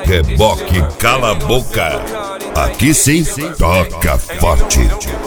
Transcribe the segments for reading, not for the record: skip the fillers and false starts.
reboque cala a boca. Aqui sim, toca forte.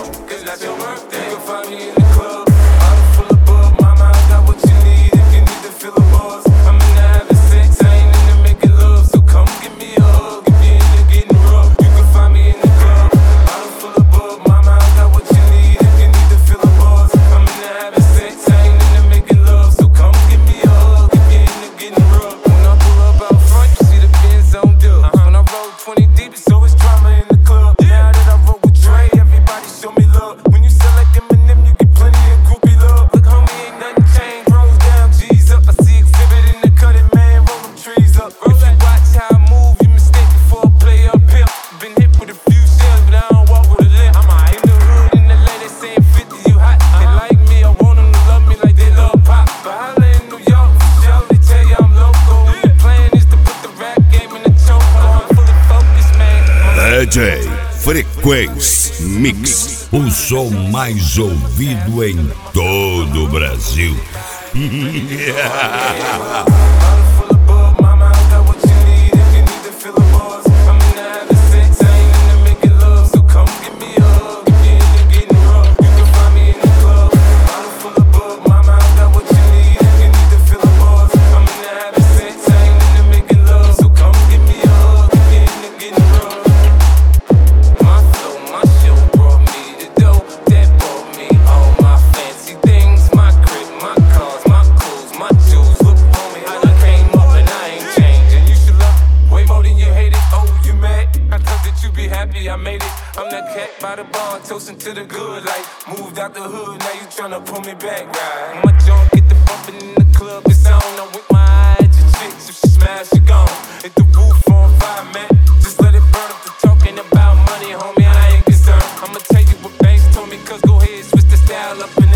DJ Frequência Mix, o som mais ouvido em todo o Brasil. I made it, I'm that cat by the bar, toasting to the good life. Moved out the hood, now you tryna pull me back, right? My junk get the bumpin' in the club, it's on. I'm with my eyes, your chicks, if she smash, she gone. Hit the roof on fire, man, just let it burn. If they're talking about money, homie, I ain't concerned. I'ma tell you what banks told me, cause go ahead, switch the style up and